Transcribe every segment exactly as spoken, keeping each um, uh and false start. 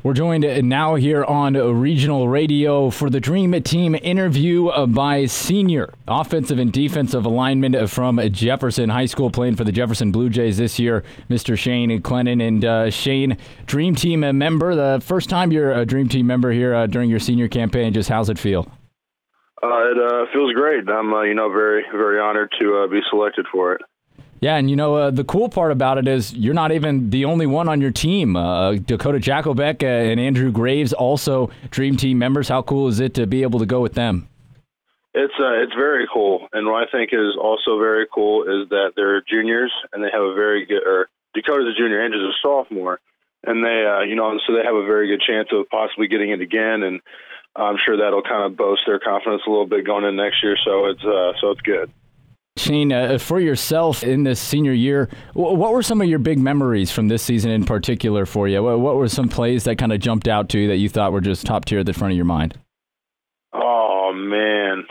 We're joined now here on Regional Radio for the Dream Team interview by senior offensive and defensive lineman from Jefferson High School, playing for the Jefferson Blue Jays this year, Mister Shane Clennon. And uh, Shane, Dream Team member, the first time you're a Dream Team member here uh, during your senior campaign, just how's it feel? Uh, it uh, feels great. I'm, uh, you know, very, very honored to uh, be selected for it. Yeah, and you know, uh, the cool part about it is you're not even the only one on your team. Uh, Dakota Jacobek and Andrew Graves, also Dream Team members. How cool is it to be able to go with them? It's uh, it's very cool, and what I think is also very cool is that they're juniors, and they have a very good, or Dakota's a junior, Andrew's a sophomore, and they, uh, you know, so they have a very good chance of possibly getting it again, and I'm sure that'll kind of boost their confidence a little bit going in next year, so it's uh, so it's good. Shane, uh, for yourself in this senior year, what were some of your big memories from this season in particular for you? What were some plays that kind of jumped out to you that you thought were just top tier at the front of your mind? Oh, man.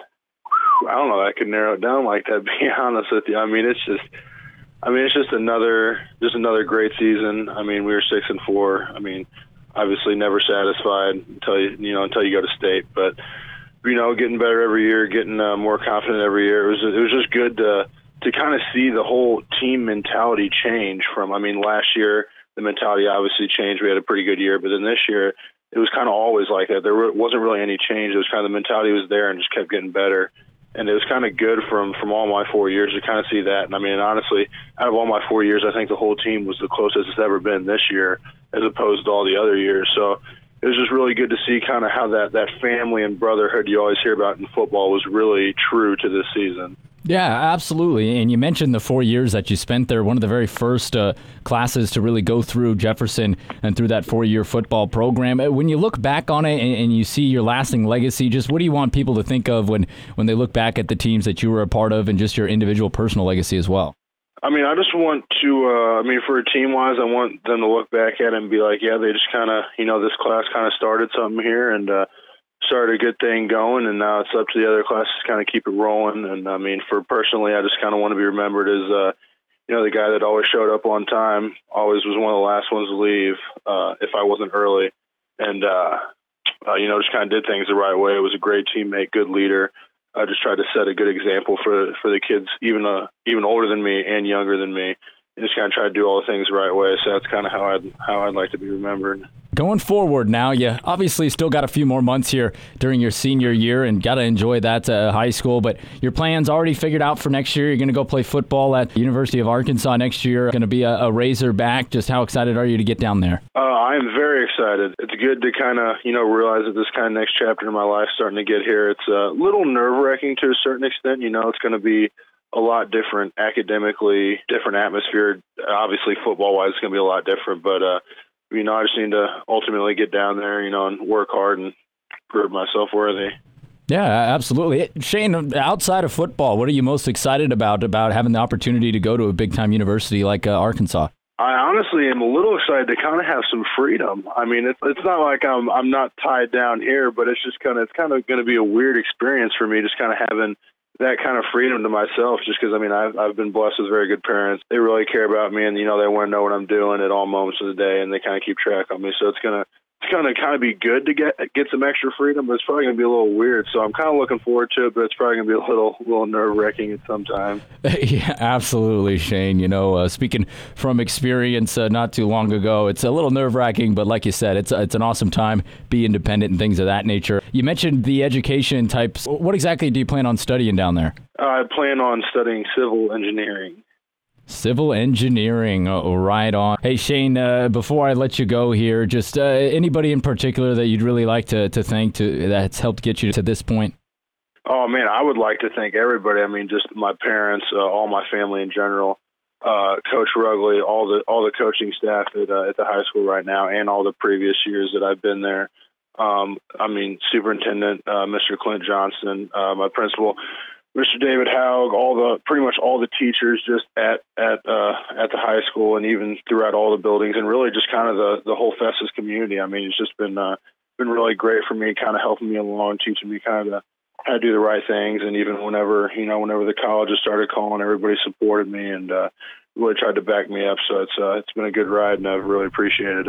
I don't know if I could narrow it down like that, to be honest with you. I mean, it's just I mean, it's just another just another great season. I mean, we were six and four. I mean, obviously never satisfied until you, you know, until you go to state, but you know, getting better every year, getting uh, more confident every year. It was it was just good to to kind of see the whole team mentality change from. I mean, last year the mentality obviously changed. We had a pretty good year, but then this year it was kind of always like that. There wasn't really any change. It was kind of the mentality was there and just kept getting better. And it was kind of good from from all my four years to kind of see that. And I mean, honestly, out of all my four years, I think the whole team was the closest it's ever been this year, as opposed to all the other years. So it was just really good to see kind of how that, that family and brotherhood you always hear about in football was really true to this season. Yeah, absolutely. And you mentioned the four years that you spent there, one of the very first uh, classes to really go through Jefferson and through that four-year football program. When you look back on it and, and you see your lasting legacy, just what do you want people to think of when, when they look back at the teams that you were a part of and just your individual personal legacy as well? I mean, I just want to, uh, I mean, for a team-wise, I want them to look back at it and be like, yeah, they just kind of, you know, this class kind of started something here and uh, started a good thing going, and now it's up to the other classes to kind of keep it rolling. And, I mean, for personally, I just kind of want to be remembered as, uh, you know, the guy that always showed up on time, always was one of the last ones to leave uh, if I wasn't early, and, uh, uh, you know, just kind of did things the right way. It was a great teammate, good leader. I just tried to set a good example for for the kids, even uh, even older than me and younger than me, and just kind of try to do all the things the right way. So that's kind of how I'd how I'd like to be remembered. Going forward now, you obviously still got a few more months here during your senior year and got to enjoy that uh, high school, but your plan's already figured out for next year. You're going to go play football at the University of Arkansas next year. Going to be a, a Razorback. Just how excited are you to get down there? Uh, I am very excited. It's good to kind of, you know, realize that this kind of next chapter in my life is starting to get here. It's a little nerve-wracking to a certain extent. You know, it's going to be a lot different academically, different atmosphere. Obviously, football-wise, it's going to be a lot different, but, uh, you know, I just need to ultimately get down there, you know, and work hard and prove myself worthy. Yeah, absolutely. Shane, outside of football, what are you most excited about, about having the opportunity to go to a big-time university like uh, Arkansas? I honestly am a little excited to kind of have some freedom. I mean, it's it's not like I'm I'm not tied down here, but it's just kind of it's kind of going to be a weird experience for me, just kind of having that kind of freedom to myself. Just because I mean, I've I've been blessed with very good parents. They really care about me, and you know, they want to know what I'm doing at all moments of the day, and they kind of keep track of me. So it's gonna it's gonna kind of be good to get get some extra freedom, but it's probably gonna be a little weird. So I'm kind of looking forward to it, but it's probably gonna be a little little nerve wracking at some time. Yeah, absolutely, Shane. You know, uh, speaking from experience, uh, not too long ago, it's a little nerve wracking, but like you said, it's it's an awesome time. Be independent and things of that nature. You mentioned the education types. What exactly do you plan on studying down there? Uh, I plan on studying civil engineering. Civil engineering, oh, right on. Hey, Shane, uh, before I let you go here, just uh, anybody in particular that you'd really like to, to thank to that's helped get you to this point? Oh, man, I would like to thank everybody. I mean, just my parents, uh, all my family in general, uh, Coach Rugley, all the all the coaching staff at, uh, at the high school right now, and all the previous years that I've been there. Um, I mean, Superintendent uh, Mister Clint Johnson, uh, my principal, Mister David Haug, all the pretty much all the teachers just at at uh, at the high school and even throughout all the buildings, and really just kind of the the whole Festus community. I mean, it's just been uh, been really great for me, kind of helping me along, teaching me kind of the, how to do the right things. And even whenever you know whenever the colleges started calling, everybody supported me and uh, really tried to back me up. So it's uh, it's been a good ride, and I've really appreciated it.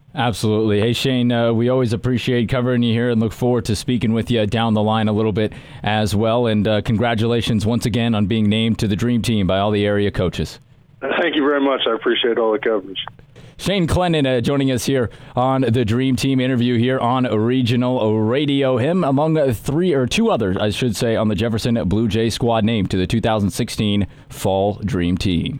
Absolutely. Hey, Shane, uh, we always appreciate covering you here and look forward to speaking with you down the line a little bit as well. And uh, congratulations once again on being named to the Dream Team by all the area coaches. Thank you very much. I appreciate all the coverage. Shane Clennon uh, joining us here on the Dream Team interview here on Regional Radio. Him among three or two others, I should say, on the Jefferson Blue Jay squad named to the two thousand sixteen Fall Dream Team.